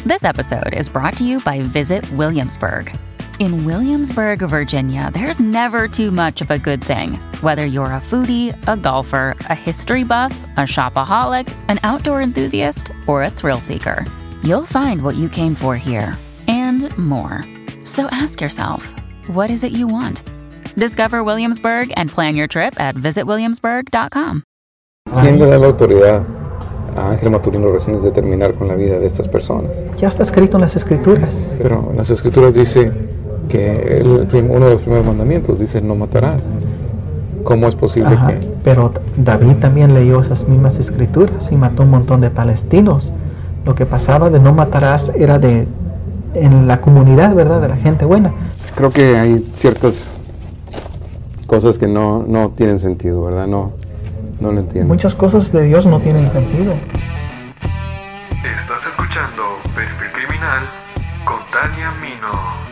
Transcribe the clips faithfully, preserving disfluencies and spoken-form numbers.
This episode is brought to you by Visit Williamsburg. In Williamsburg, Virginia, there's never too much of a good thing. Whether you're a foodie, a golfer, a history buff, a shopaholic, an outdoor enthusiast, or a thrill seeker, you'll find what you came for here and more. So ask yourself, what is it you want? Discover Williamsburg and plan your trip at visit williamsburg dot com. ¿Quién le da la autoridad a Ángel Maturino Reséndiz de terminar con la vida de estas personas? Ya está escrito en las Escrituras. Pero en las Escrituras dice que el, uno de los primeros mandamientos dice no matarás. ¿Cómo es posible Ajá, que...? pero David también leyó esas mismas Escrituras y mató un montón de palestinos. Lo que pasaba de no matarás era de en la comunidad, ¿verdad? De la gente buena. Creo que hay ciertas cosas que no, no tienen sentido, ¿verdad? No, no lo entiendo. Muchas cosas de Dios no tienen sentido. Estás escuchando Perfil Criminal con Tania Mino.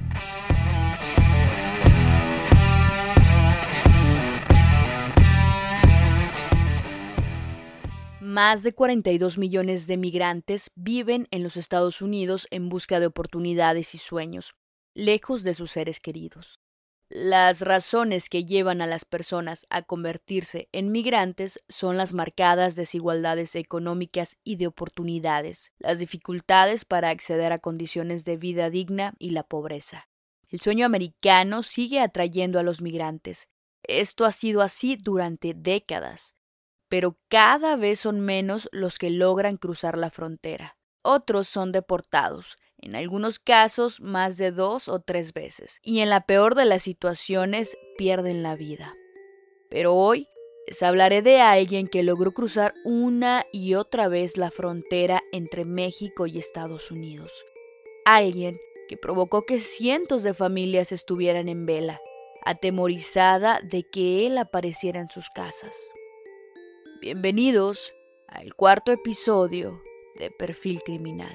Más de cuarenta y dos millones de migrantes viven en los Estados Unidos en busca de oportunidades y sueños, lejos de sus seres queridos. Las razones que llevan a las personas a convertirse en migrantes son las marcadas desigualdades económicas y de oportunidades, las dificultades para acceder a condiciones de vida digna y la pobreza. El sueño americano sigue atrayendo a los migrantes. Esto ha sido así durante décadas. Pero cada vez son menos los que logran cruzar la frontera. Otros son deportados, en algunos casos más de dos o tres veces, y en la peor de las situaciones pierden la vida. Pero hoy les hablaré de alguien que logró cruzar una y otra vez la frontera entre México y Estados Unidos. Alguien que provocó que cientos de familias estuvieran en vela, atemorizada de que él apareciera en sus casas. Bienvenidos al cuarto episodio de Perfil Criminal.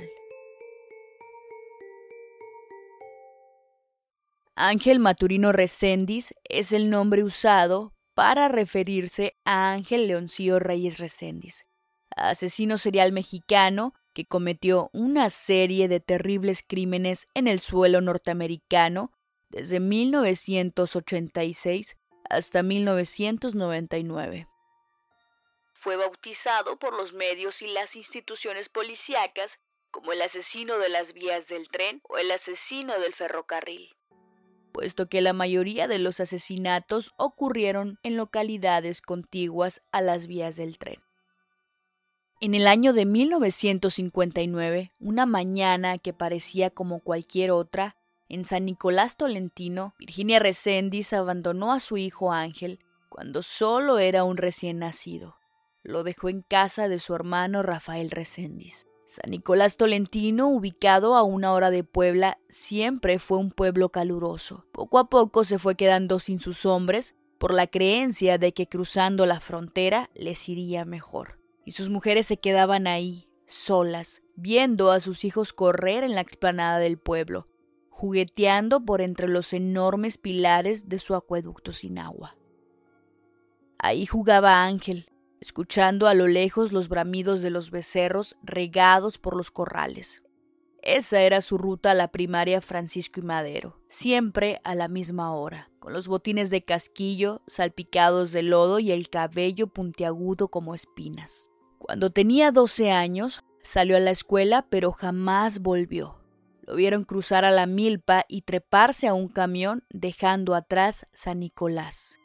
Ángel Maturino Reséndiz es el nombre usado para referirse a Ángel Leoncillo Reyes Reséndiz, asesino serial mexicano que cometió una serie de terribles crímenes en el suelo norteamericano desde mil novecientos ochenta y seis hasta mil novecientos noventa y nueve. Fue bautizado por los medios y las instituciones policíacas como el asesino de las vías del tren o el asesino del ferrocarril, puesto que la mayoría de los asesinatos ocurrieron en localidades contiguas a las vías del tren. En el año de mil novecientos cincuenta y nueve, una mañana que parecía como cualquier otra, en San Nicolás Tolentino, Virginia Reséndiz abandonó a su hijo Ángel cuando solo era un recién nacido. Lo dejó en casa de su hermano Rafael Reséndiz. San Nicolás Tolentino, ubicado a una hora de Puebla, siempre fue un pueblo caluroso. Poco a poco se fue quedando sin sus hombres por la creencia de que cruzando la frontera les iría mejor. Y sus mujeres se quedaban ahí, solas, viendo a sus hijos correr en la explanada del pueblo, jugueteando por entre los enormes pilares de su acueducto sin agua. Ahí jugaba Ángel, escuchando a lo lejos los bramidos de los becerros regados por los corrales. Esa era su ruta a la primaria Francisco y Madero, siempre a la misma hora, con los botines de casquillo salpicados de lodo y el cabello puntiagudo como espinas. Cuando tenía doce años, salió a la escuela, pero jamás volvió. Lo vieron cruzar a la milpa y treparse a un camión, dejando atrás San Nicolás.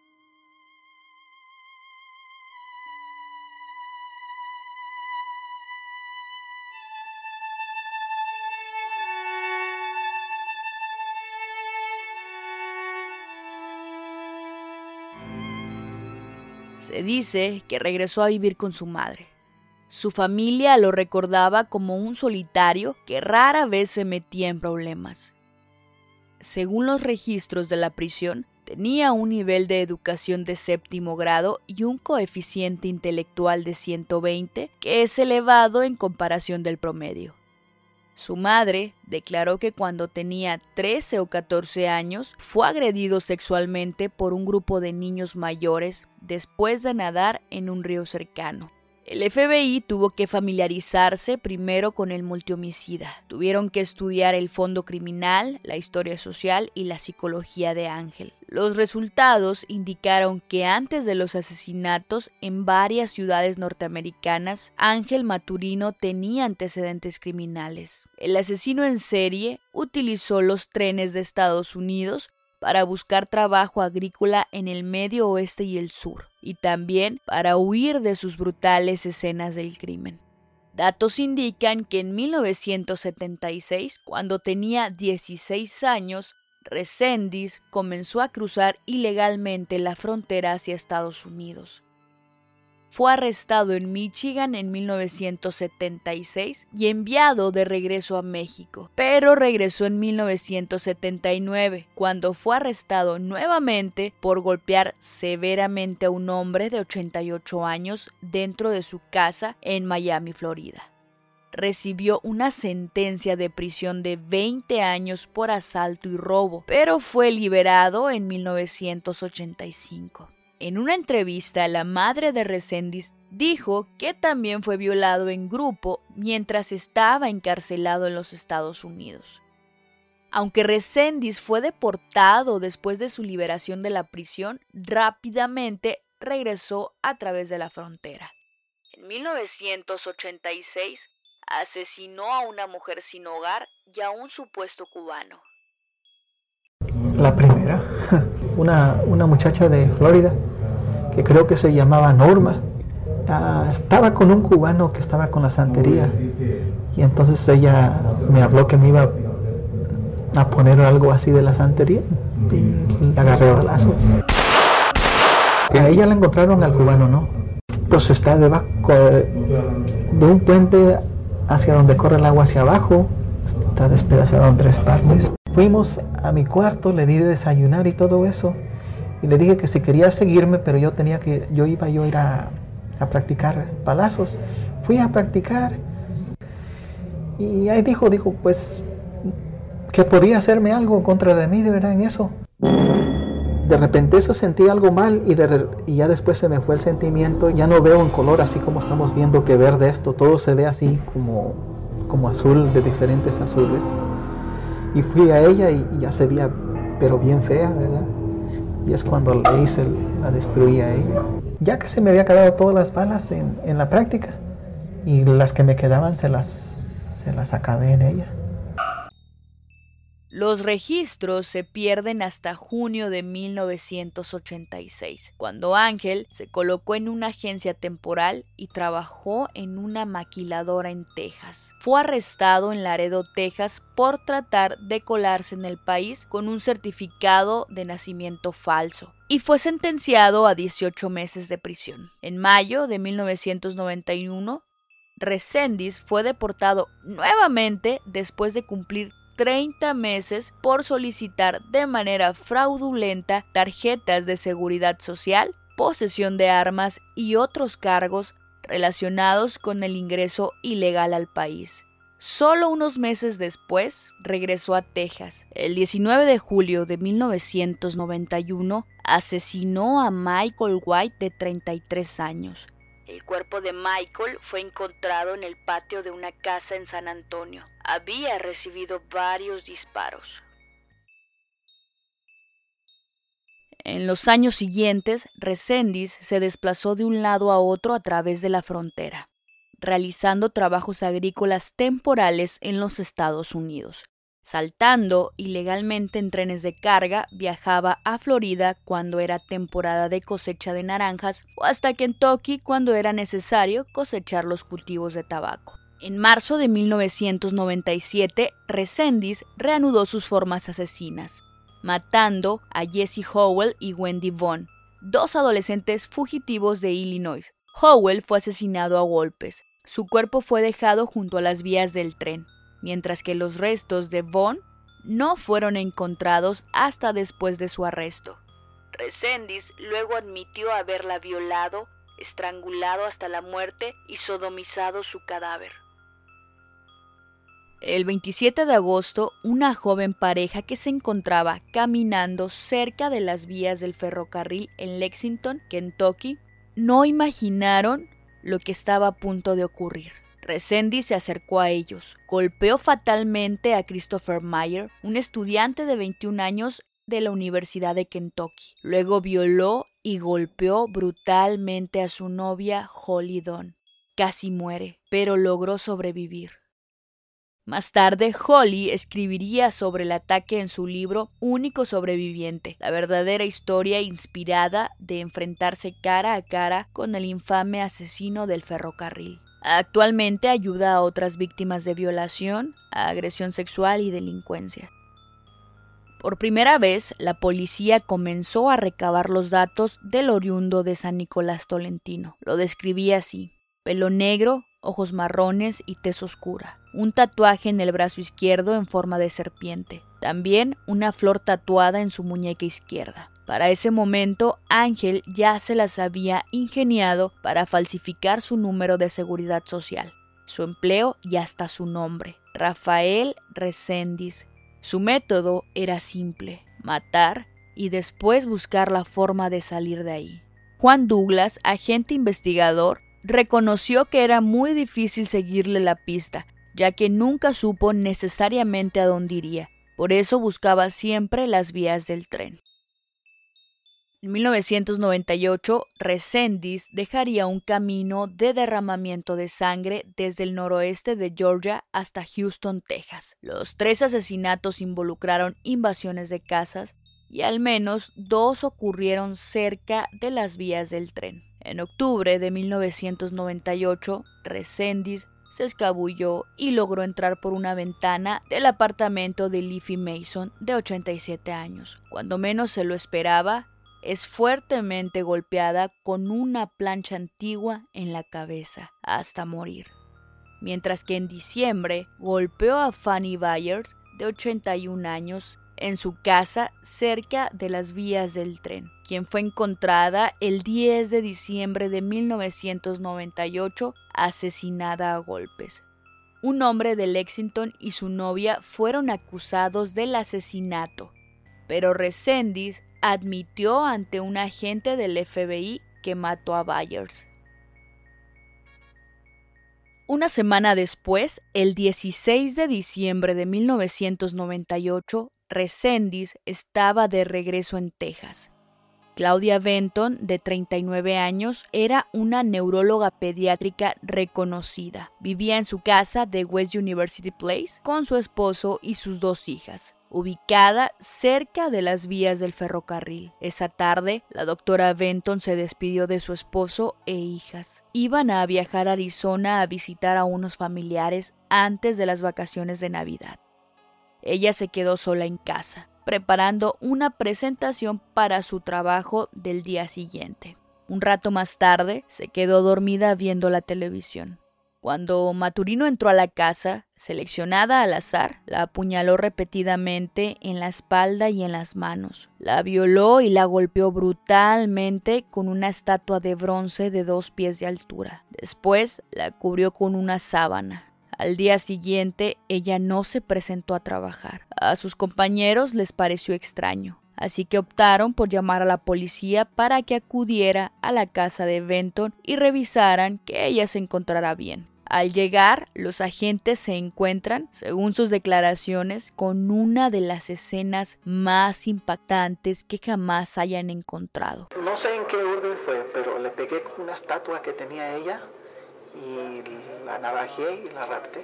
Se dice que regresó a vivir con su madre. Su familia lo recordaba como un solitario que rara vez se metía en problemas. Según los registros de la prisión, tenía un nivel de educación de séptimo grado y un coeficiente intelectual de ciento veinte, que es elevado en comparación del promedio. Su madre declaró que cuando tenía trece o catorce años fue agredido sexualmente por un grupo de niños mayores después de nadar en un río cercano. El F B I tuvo que familiarizarse primero con el multihomicida. Tuvieron que estudiar el fondo criminal, la historia social y la psicología de Ángel. Los resultados indicaron que antes de los asesinatos en varias ciudades norteamericanas, Ángel Maturino tenía antecedentes criminales. El asesino en serie utilizó los trenes de Estados Unidos para buscar trabajo agrícola en el medio oeste y el sur, y también para huir de sus brutales escenas del crimen. Datos indican que en mil novecientos setenta y seis, cuando tenía dieciséis años, Reséndiz comenzó a cruzar ilegalmente la frontera hacia Estados Unidos. Fue arrestado en Michigan en mil novecientos setenta y seis y enviado de regreso a México, pero regresó en mil novecientos setenta y nueve, cuando fue arrestado nuevamente por golpear severamente a un hombre de ochenta y ocho años dentro de su casa en Miami, Florida. Recibió una sentencia de prisión de veinte años por asalto y robo, pero fue liberado en mil novecientos ochenta y cinco. En una entrevista, la madre de Reséndiz dijo que también fue violado en grupo mientras estaba encarcelado en los Estados Unidos. Aunque Reséndiz fue deportado después de su liberación de la prisión, rápidamente regresó a través de la frontera. En mil novecientos ochenta y seis, asesinó a una mujer sin hogar y a un supuesto cubano. La primera, una, una muchacha de Florida, que creo que se llamaba Norma, uh, estaba con un cubano que estaba con la santería, y entonces ella me habló que me iba a poner algo así de la santería, y la agarré a balazos. A ella la encontraron, al cubano no, pues está debajo de un puente hacia donde corre el agua hacia abajo, está despedazado en tres partes. Fuimos a mi cuarto, le di de desayunar y todo eso, y le dije que si quería seguirme, pero yo tenía que, yo iba yo a ir a, a practicar balazos. Fui a practicar, y ahí dijo, dijo, pues, que podía hacerme algo contra de mí, de verdad, en eso. De repente eso sentí algo mal, y, de, y ya después se me fue el sentimiento. Ya no veo en color así como estamos viendo que verde esto, todo se ve así como, como azul, de diferentes azules. Y fui a ella y, y ya se veía, pero bien fea, ¿verdad? Y es cuando le hice, la destruí a ella. Ya que se me había quedado todas las balas en, en la práctica, y las que me quedaban se las, se las acabé en ella. Los registros se pierden hasta junio de mil novecientos ochenta y seis, cuando Ángel se colocó en una agencia temporal y trabajó en una maquiladora en Texas. Fue arrestado en Laredo, Texas, por tratar de colarse en el país con un certificado de nacimiento falso, y fue sentenciado a dieciocho meses de prisión. En mayo de mil novecientos noventa y uno, Reséndiz fue deportado nuevamente después de cumplir treinta meses por solicitar de manera fraudulenta tarjetas de seguridad social, posesión de armas y otros cargos relacionados con el ingreso ilegal al país. Solo unos meses después regresó a Texas. El diecinueve de julio de mil novecientos noventa y uno asesinó a Michael White, de treinta y tres años. El cuerpo de Michael fue encontrado en el patio de una casa en San Antonio. Había recibido varios disparos. En los años siguientes, Reséndiz se desplazó de un lado a otro a través de la frontera, realizando trabajos agrícolas temporales en los Estados Unidos. Saltando ilegalmente en trenes de carga, viajaba a Florida cuando era temporada de cosecha de naranjas o hasta Kentucky cuando era necesario cosechar los cultivos de tabaco. En marzo de mil novecientos noventa y siete, Reséndiz reanudó sus formas asesinas, matando a Jesse Howell y Wendy Vaughn, dos adolescentes fugitivos de Illinois. Howell fue asesinado a golpes. Su cuerpo fue dejado junto a las vías del tren, mientras que los restos de Vaughn no fueron encontrados hasta después de su arresto. Reséndiz luego admitió haberla violado, estrangulado hasta la muerte y sodomizado su cadáver. El veintisiete de agosto, una joven pareja que se encontraba caminando cerca de las vías del ferrocarril en Lexington, Kentucky, no imaginaron lo que estaba a punto de ocurrir. Reséndiz se acercó a ellos, golpeó fatalmente a Christopher Meyer, un estudiante de veintiún años de la Universidad de Kentucky. Luego violó y golpeó brutalmente a su novia Holly Dunn. Casi muere, pero logró sobrevivir. Más tarde, Holly escribiría sobre el ataque en su libro Único Sobreviviente, la verdadera historia inspirada de enfrentarse cara a cara con el infame asesino del ferrocarril. Actualmente ayuda a otras víctimas de violación, agresión sexual y delincuencia. Por primera vez, la policía comenzó a recabar los datos del oriundo de San Nicolás Tolentino. Lo describía así: pelo negro, ojos marrones y tez oscura. Un tatuaje en el brazo izquierdo en forma de serpiente. También una flor tatuada en su muñeca izquierda. Para ese momento, Ángel ya se las había ingeniado para falsificar su número de seguridad social, su empleo y hasta su nombre: Rafael Reséndiz. Su método era simple: matar y después buscar la forma de salir de ahí. Juan Douglas, agente investigador, reconoció que era muy difícil seguirle la pista, ya que nunca supo necesariamente a dónde iría. Por eso buscaba siempre las vías del tren. En mil novecientos noventa y ocho, Reséndiz dejaría un camino de derramamiento de sangre desde el noroeste de Georgia hasta Houston, Texas. Los tres asesinatos involucraron invasiones de casas y al menos dos ocurrieron cerca de las vías del tren. En octubre de mil novecientos noventa y ocho, Reséndiz se escabulló y logró entrar por una ventana del apartamento de Leafy Mason, de ochenta y siete años. Cuando menos se lo esperaba, es fuertemente golpeada con una plancha antigua en la cabeza hasta morir. Mientras que en diciembre golpeó a Fanny Byers, de ochenta y un años, en su casa cerca de las vías del tren, quien fue encontrada el diez de diciembre de mil novecientos noventa y ocho, asesinada a golpes. Un hombre de Lexington y su novia fueron acusados del asesinato, pero Reséndiz admitió ante un agente del F B I que mató a Byers. Una semana después, el dieciséis de diciembre de mil novecientos noventa y ocho, Reséndiz estaba de regreso en Texas. Claudia Benton, de treinta y nueve años, era una neuróloga pediátrica reconocida. Vivía en su casa de West University Place con su esposo y sus dos hijas, ubicada cerca de las vías del ferrocarril. Esa tarde, la doctora Benton se despidió de su esposo e hijas. Iban a viajar a Arizona a visitar a unos familiares antes de las vacaciones de Navidad. Ella se quedó sola en casa, preparando una presentación para su trabajo del día siguiente. Un rato más tarde, se quedó dormida viendo la televisión. Cuando Maturino entró a la casa, seleccionada al azar, la apuñaló repetidamente en la espalda y en las manos. La violó y la golpeó brutalmente con una estatua de bronce de dos pies de altura. Después, la cubrió con una sábana. Al día siguiente, ella no se presentó a trabajar. A sus compañeros les pareció extraño, así que optaron por llamar a la policía para que acudiera a la casa de Benton y revisaran que ella se encontrara bien. Al llegar, los agentes se encuentran, según sus declaraciones, con una de las escenas más impactantes que jamás hayan encontrado. No sé en qué orden fue, pero le pegué con una estatua que tenía ella y la navajeé y la rapté.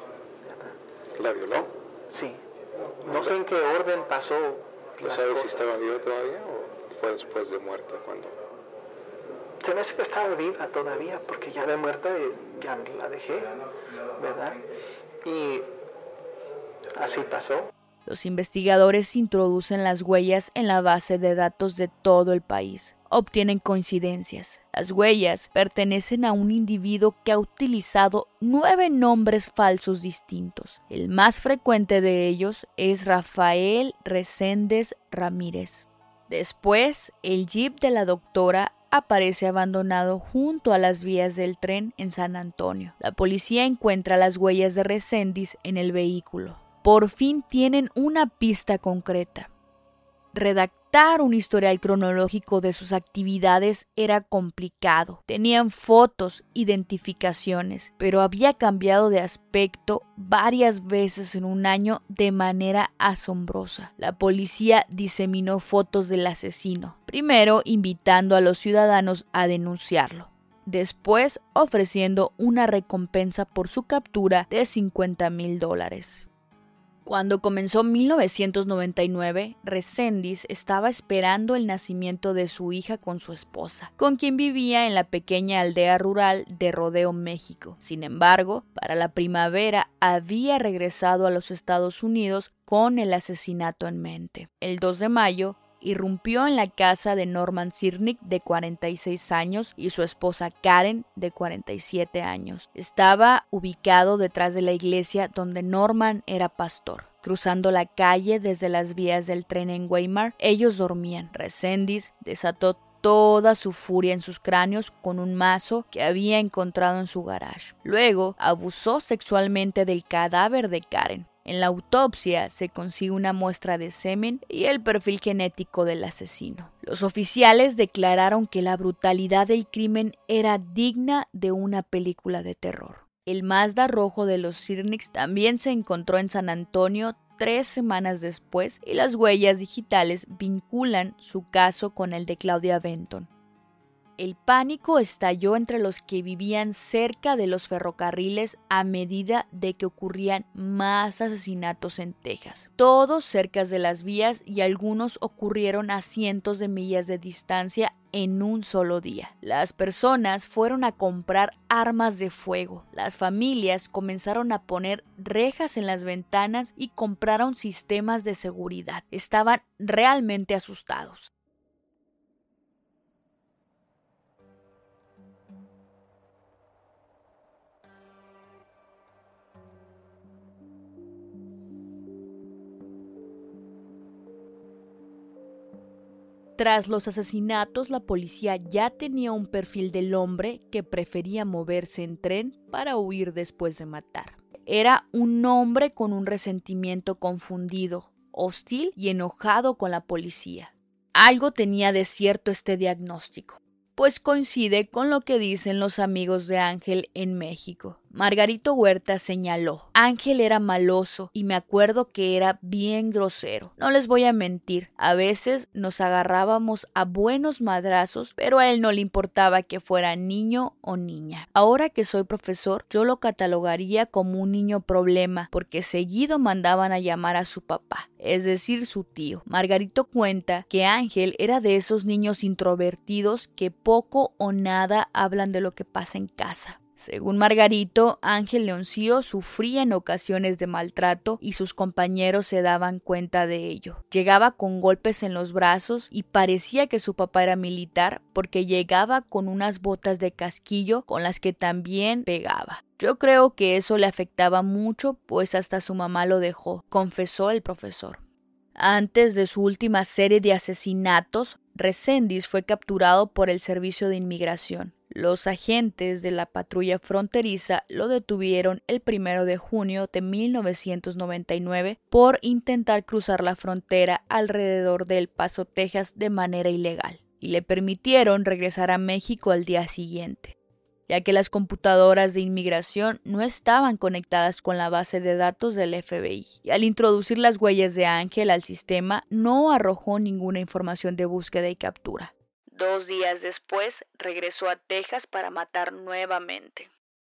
¿La violó? Sí. No sé en qué orden pasó. ¿No sabes si estaba viva todavía o fue después de muerta cuando...? Se me hace que estaba viva todavía, porque ya de muerta ya la dejé, ¿verdad? Y así pasó. Los investigadores introducen las huellas en la base de datos de todo el país. Obtienen coincidencias. Las huellas pertenecen a un individuo que ha utilizado nueve nombres falsos distintos. El más frecuente de ellos es Rafael Reséndiz Ramírez. Después, el jeep de la doctora aparece abandonado junto a las vías del tren en San Antonio. La policía encuentra las huellas de Reséndiz en el vehículo. Por fin tienen una pista concreta. Redactó redactar un historial cronológico de sus actividades era complicado. Tenían fotos, identificaciones, pero había cambiado de aspecto varias veces en un año de manera asombrosa. La policía diseminó fotos del asesino, primero invitando a los ciudadanos a denunciarlo, después ofreciendo una recompensa por su captura de cincuenta mil dólares. Cuando comenzó mil novecientos noventa y nueve, Reséndiz estaba esperando el nacimiento de su hija con su esposa, con quien vivía en la pequeña aldea rural de Rodeo, México. Sin embargo, para la primavera había regresado a los Estados Unidos con el asesinato en mente. El dos de mayo, irrumpió en la casa de Norman Sirnick, de cuarenta y seis años, y su esposa Karen, de cuarenta y siete años. Estaba ubicado detrás de la iglesia donde Norman era pastor. Cruzando la calle desde las vías del tren en Weimar, ellos dormían. Reséndiz desató toda su furia en sus cráneos con un mazo que había encontrado en su garage. Luego, abusó sexualmente del cadáver de Karen. En la autopsia se consigue una muestra de semen y el perfil genético del asesino. Los oficiales declararon que la brutalidad del crimen era digna de una película de terror. El Mazda rojo de los Sirnicks también se encontró en San Antonio tres semanas después y las huellas digitales vinculan su caso con el de Claudia Benton. El pánico estalló entre los que vivían cerca de los ferrocarriles a medida de que ocurrían más asesinatos en Texas. Todos cerca de las vías y algunos ocurrieron a cientos de millas de distancia en un solo día. Las personas fueron a comprar armas de fuego. Las familias comenzaron a poner rejas en las ventanas y compraron sistemas de seguridad. Estaban realmente asustados. Tras los asesinatos, la policía ya tenía un perfil del hombre que prefería moverse en tren para huir después de matar. Era un hombre con un resentimiento confundido, hostil y enojado con la policía. Algo tenía de cierto este diagnóstico, pues coincide con lo que dicen los amigos de Ángel en México. Margarito Huerta señaló: Ángel era maloso y me acuerdo que era bien grosero. No les voy a mentir, a veces nos agarrábamos a buenos madrazos, pero a él no le importaba que fuera niño o niña. Ahora que soy profesor, yo lo catalogaría como un niño problema, porque seguido mandaban a llamar a su papá, es decir, su tío. Margarito cuenta que Ángel era de esos niños introvertidos que poco o nada hablan de lo que pasa en casa. Según Margarito, Ángel Leoncio sufría en ocasiones de maltrato y sus compañeros se daban cuenta de ello. Llegaba con golpes en los brazos y parecía que su papá era militar porque llegaba con unas botas de casquillo con las que también pegaba. Yo creo que eso le afectaba mucho, pues hasta su mamá lo dejó, confesó el profesor. Antes de su última serie de asesinatos, Reséndiz fue capturado por el Servicio de Inmigración. Los agentes de la patrulla fronteriza lo detuvieron el primero de junio de mil novecientos noventa y nueve por intentar cruzar la frontera alrededor de El Paso, Texas, de manera ilegal, y le permitieron regresar a México al día siguiente, ya que las computadoras de inmigración no estaban conectadas con la base de datos del F B I, y al introducir las huellas de Ángel al sistema no arrojó ninguna información de búsqueda y captura. Dos días después, regresó a Texas para matar nuevamente.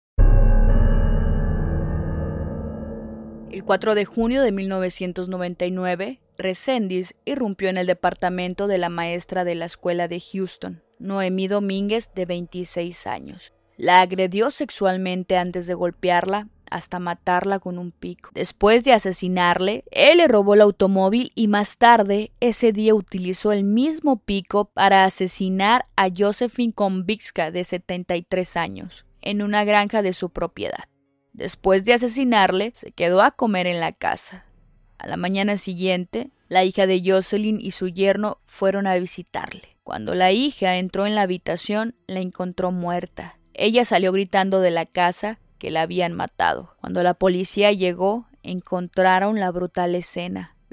El cuatro de junio de mil novecientos noventa y nueve, Reséndiz irrumpió en el departamento de la maestra de la escuela de Houston, Noemí Domínguez, de veintiséis años. La agredió sexualmente antes de golpearla, hasta matarla con un pico. Después de asesinarle, él le robó el automóvil y más tarde, ese día utilizó el mismo pico para asesinar a Josephine Konvicka, de setenta y tres años, en una granja de su propiedad. Después de asesinarle, se quedó a comer en la casa. A la mañana siguiente, la hija de Jocelyn y su yerno fueron a visitarle. Cuando la hija entró en la habitación, la encontró muerta. Ella salió gritando de la casa que la habían matado. Cuando la policía llegó, encontraron la brutal escena.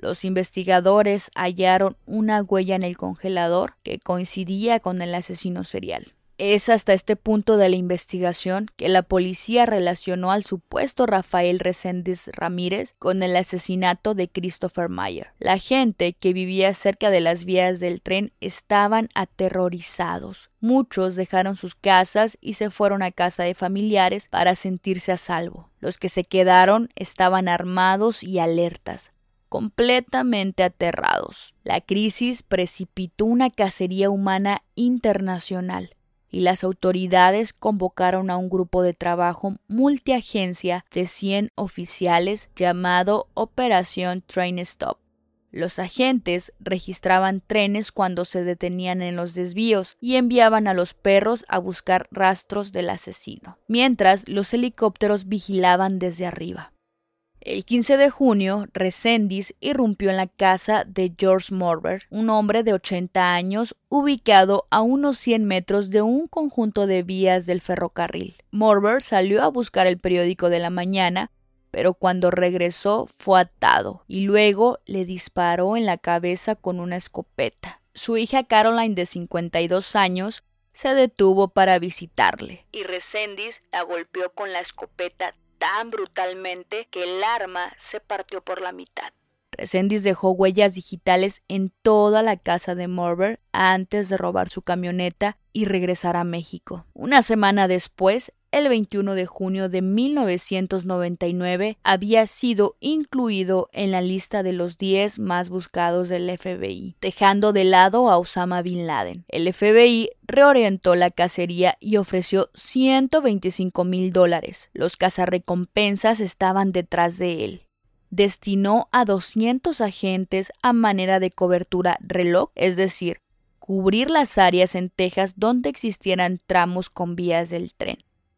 Los investigadores hallaron una huella en el congelador que coincidía con el asesino serial. Es hasta este punto de la investigación que la policía relacionó al supuesto Rafael Reséndiz Ramírez con el asesinato de Christopher Meyer. La gente que vivía cerca de las vías del tren estaban aterrorizados. Muchos dejaron sus casas y se fueron a casa de familiares para sentirse a salvo. Los que se quedaron estaban armados y alertas, completamente aterrados. La crisis precipitó una cacería humana internacional y las autoridades convocaron a un grupo de trabajo multiagencia de cien oficiales llamado Operación Train Stop. Los agentes registraban trenes cuando se detenían en los desvíos y enviaban a los perros a buscar rastros del asesino, mientras los helicópteros vigilaban desde arriba. El quince de junio, Reséndiz irrumpió en la casa de George Morber, un hombre de ochenta años, ubicado a unos cien metros de un conjunto de vías del ferrocarril. Morber salió a buscar el periódico de la mañana, pero cuando regresó fue atado y luego le disparó en la cabeza con una escopeta. Su hija Caroline, de cincuenta y dos años, se detuvo para visitarle, y Reséndiz la golpeó con la escopeta tan brutalmente que el arma se partió por la mitad. Reséndiz dejó huellas digitales en toda la casa de Morber antes de robar su camioneta y regresar a México. Una semana después, el veintiuno de junio de mil novecientos noventa y nueve, había sido incluido en la lista de los diez más buscados del F B I, dejando de lado a Osama Bin Laden. El F B I reorientó la cacería y ofreció ciento veinticinco mil dólares. Los cazarrecompensas estaban detrás de él. Destinó a doscientos agentes a manera de cobertura reloj, es decir, cubrir las áreas en Texas donde existieran tramos con vías del tren.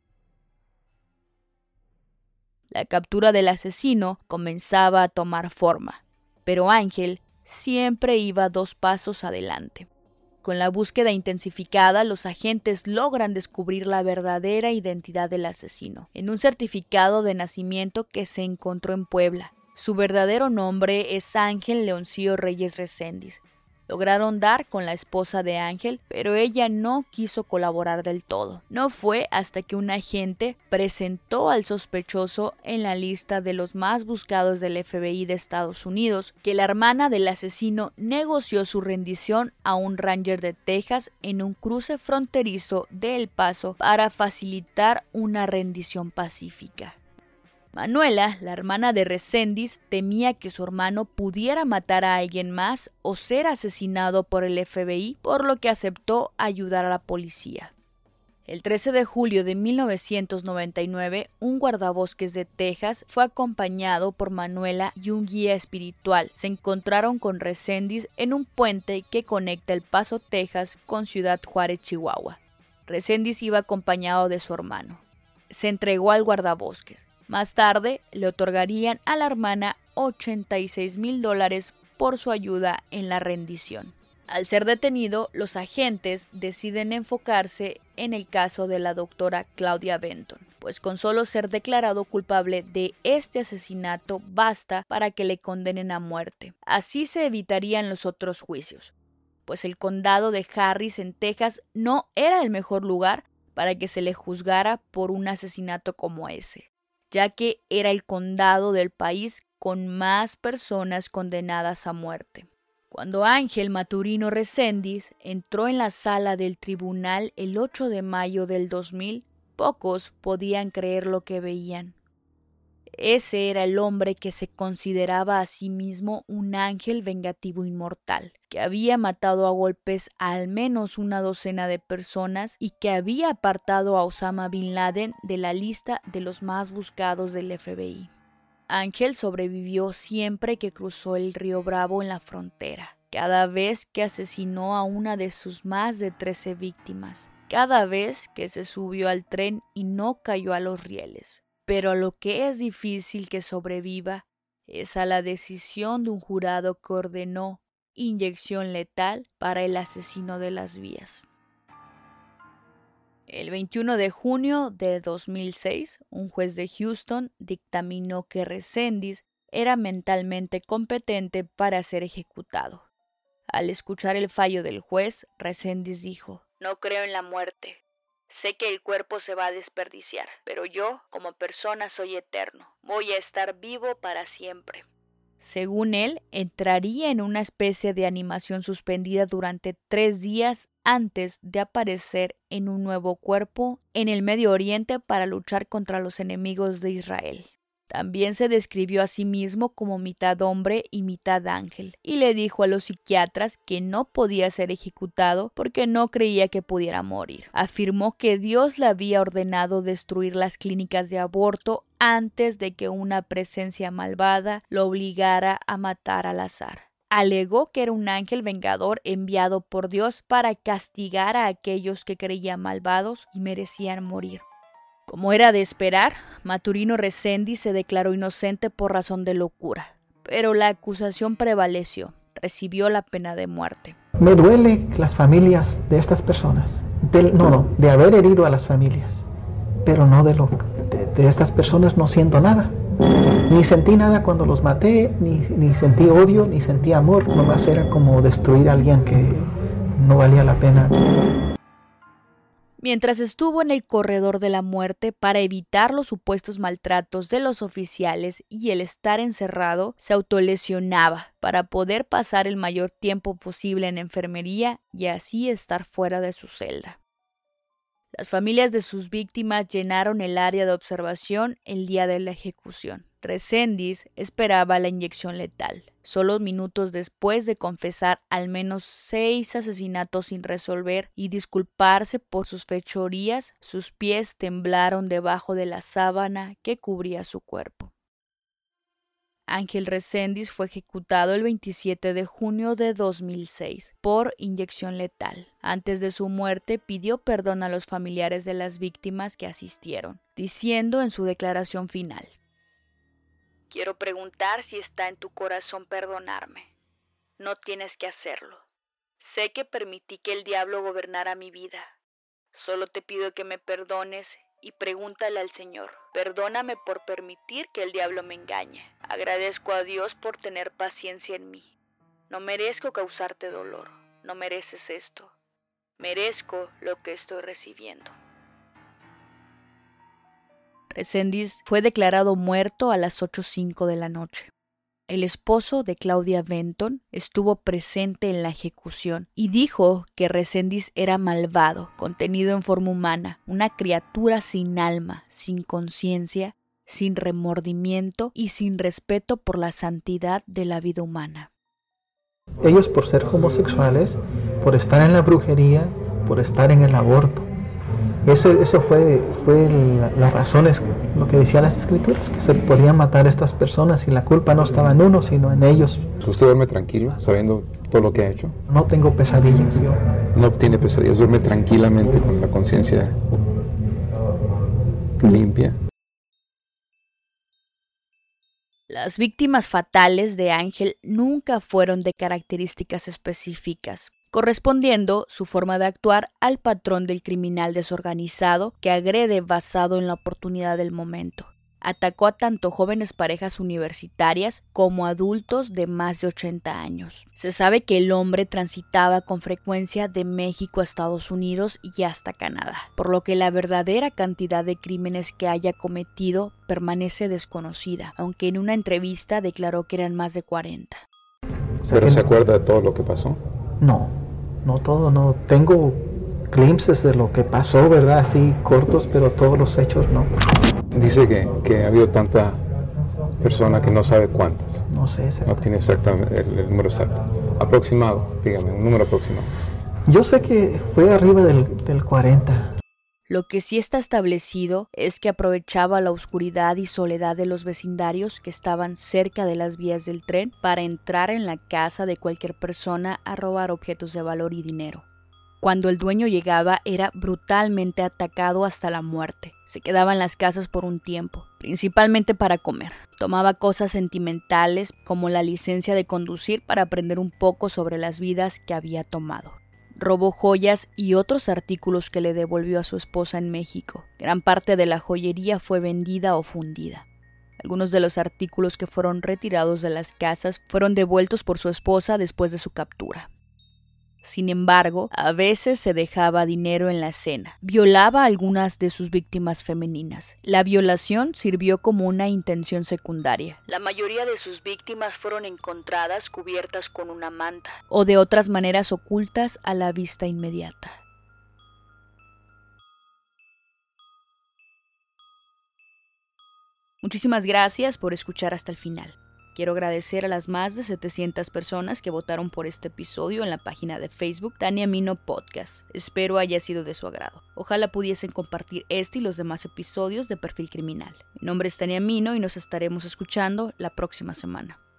La captura del asesino comenzaba a tomar forma, pero Ángel siempre iba dos pasos adelante. Con la búsqueda intensificada, los agentes logran descubrir la verdadera identidad del asesino en un certificado de nacimiento que se encontró en Puebla. Su verdadero nombre es Ángel Leoncio Reyes Reséndiz. Lograron dar con la esposa de Ángel, pero ella no quiso colaborar del todo. No fue hasta que un agente presentó al sospechoso en la lista de los más buscados del F B I de Estados Unidos que la hermana del asesino negoció su rendición a un ranger de Texas en un cruce fronterizo de El Paso para facilitar una rendición pacífica. Manuela, la hermana de Reséndiz, temía que su hermano pudiera matar a alguien más o ser asesinado por el F B I, por lo que aceptó ayudar a la policía. El trece de julio de mil novecientos noventa y nueve, un guardabosques de Texas fue acompañado por Manuela y un guía espiritual. Se encontraron con Reséndiz en un puente que conecta El Paso, Texas, con Ciudad Juárez, Chihuahua. Reséndiz iba acompañado de su hermano. Se entregó al guardabosques. Más tarde, le otorgarían a la hermana ochenta y seis mil dólares por su ayuda en la rendición. Al ser detenido, los agentes deciden enfocarse en el caso de la doctora Claudia Benton, pues con solo ser declarado culpable de este asesinato basta para que le condenen a muerte. Así se evitarían los otros juicios, pues el condado de Harris en Texas no era el mejor lugar para que se le juzgara por un asesinato como ese, ya que era el condado del país con más personas condenadas a muerte. Cuando Ángel Maturino Reséndiz entró en la sala del tribunal el ocho de mayo del dos mil, pocos podían creer lo que veían. Ese era el hombre que se consideraba a sí mismo un ángel vengativo inmortal, que había matado a golpes a al menos una docena de personas y que había apartado a Osama Bin Laden de la lista de los más buscados del F B I. Ángel sobrevivió siempre que cruzó el río Bravo en la frontera, cada vez que asesinó a una de sus más de trece víctimas, cada vez que se subió al tren y no cayó a los rieles. Pero lo que es difícil que sobreviva es a la decisión de un jurado que ordenó inyección letal para el asesino de las vías. El veintiuno de junio de dos mil seis, un juez de Houston dictaminó que Reséndiz era mentalmente competente para ser ejecutado. Al escuchar el fallo del juez, Reséndiz dijo: «No creo en la muerte. Sé que el cuerpo se va a desperdiciar, pero yo, como persona, soy eterno. Voy a estar vivo para siempre». Según él, entraría en una especie de animación suspendida durante tres días antes de aparecer en un nuevo cuerpo en el Medio Oriente para luchar contra los enemigos de Israel. También se describió a sí mismo como mitad hombre y mitad ángel, y le dijo a los psiquiatras que no podía ser ejecutado porque no creía que pudiera morir. Afirmó que Dios le había ordenado destruir las clínicas de aborto antes de que una presencia malvada lo obligara a matar al azar. Alegó que era un ángel vengador enviado por Dios para castigar a aquellos que creían malvados y merecían morir. Como era de esperar, Maturino Reséndiz se declaró inocente por razón de locura, pero la acusación prevaleció. Recibió la pena de muerte. Me duele las familias de estas personas, de, no, no, de haber herido a las familias, pero no de, lo, de, de estas personas no siento nada. Ni sentí nada cuando los maté, ni, ni sentí odio, ni sentí amor. Nomás era como destruir a alguien que no valía la pena. Mientras estuvo en el corredor de la muerte para evitar los supuestos maltratos de los oficiales y el estar encerrado, se autolesionaba para poder pasar el mayor tiempo posible en enfermería y así estar fuera de su celda. Las familias de sus víctimas llenaron el área de observación el día de la ejecución. Reséndiz esperaba la inyección letal. Solo minutos después de confesar al menos seis asesinatos sin resolver y disculparse por sus fechorías, sus pies temblaron debajo de la sábana que cubría su cuerpo. Ángel Reséndiz fue ejecutado el veintisiete de junio de dos mil seis por inyección letal. Antes de su muerte pidió perdón a los familiares de las víctimas que asistieron, diciendo en su declaración final: «Quiero preguntar si está en tu corazón perdonarme. No tienes que hacerlo. Sé que permití que el diablo gobernara mi vida. Solo te pido que me perdones y pregúntale al Señor. Perdóname por permitir que el diablo me engañe. Agradezco a Dios por tener paciencia en mí. No merezco causarte dolor. No mereces esto. Merezco lo que estoy recibiendo». Reséndiz fue declarado muerto a las ocho cinco de la noche. El esposo de Claudia Benton estuvo presente en la ejecución y dijo que Reséndiz era malvado, contenido en forma humana, una criatura sin alma, sin conciencia, sin remordimiento y sin respeto por la santidad de la vida humana. Ellos, por ser homosexuales, por estar en la brujería, por estar en el aborto, Eso, eso fue, fue la, las razones, lo que decían las escrituras, que se podían matar a estas personas y la culpa no estaba en uno, sino en ellos. ¿Usted duerme tranquilo, sabiendo todo lo que ha hecho? No tengo pesadillas, yo. No tiene pesadillas, duerme tranquilamente con la conciencia limpia. Las víctimas fatales de Ángel nunca fueron de características específicas, correspondiendo su forma de actuar al patrón del criminal desorganizado que agrede basado en la oportunidad del momento. Atacó a tanto jóvenes parejas universitarias como adultos de más de ochenta años. Se sabe que el hombre transitaba con frecuencia de México a Estados Unidos y hasta Canadá, por lo que la verdadera cantidad de crímenes que haya cometido permanece desconocida, aunque en una entrevista declaró que eran más de cuarenta. O sea, ¿Pero se no, acuerda de todo lo que pasó? No, no todo, no. Tengo glimpses de lo que pasó, ¿verdad? Así cortos, pero todos los hechos no. Dice que, que ha habido tanta persona que no sabe cuántas. No sé. No tiene exactamente el, el número exacto. Aproximado, dígame, un número aproximado. Yo sé que fue arriba del, del cuarenta. Lo que sí está establecido es que aprovechaba la oscuridad y soledad de los vecindarios que estaban cerca de las vías del tren para entrar en la casa de cualquier persona a robar objetos de valor y dinero. Cuando el dueño llegaba era brutalmente atacado hasta la muerte. Se quedaba en las casas por un tiempo, principalmente para comer. Tomaba cosas sentimentales como la licencia de conducir para aprender un poco sobre las vidas que había tomado. Robó joyas y otros artículos que le devolvió a su esposa en México. Gran parte de la joyería fue vendida o fundida. Algunos de los artículos que fueron retirados de las casas fueron devueltos por su esposa después de su captura. Sin embargo, a veces se dejaba dinero en la cena. Violaba a algunas de sus víctimas femeninas. La violación sirvió como una intención secundaria. La mayoría de sus víctimas fueron encontradas cubiertas con una manta o de otras maneras ocultas a la vista inmediata. Muchísimas gracias por escuchar hasta el final. Quiero agradecer a las más de setecientas personas que votaron por este episodio en la página de Facebook Tania Mino Podcast. Espero haya sido de su agrado. Ojalá pudiesen compartir este y los demás episodios de Perfil Criminal. Mi nombre es Tania Mino y nos estaremos escuchando la próxima semana.